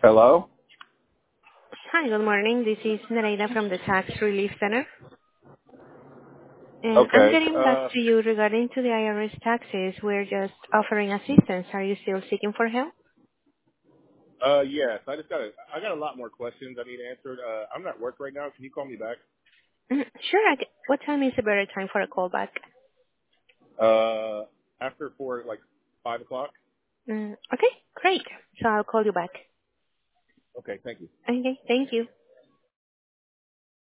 Hello? Hi, good morning. This is Nereida from the Tax Relief Center, and I'm Okay. getting back to you regarding to the IRS taxes. We're just offering assistance. Are you still seeking for help? Yes. I got a lot more questions I need answered. I'm at work right now. Can you call me back? Sure. What time is a better time for a call back? After like 5 o'clock? Okay, great. So I'll call you back. Okay, thank you. Okay, thank you.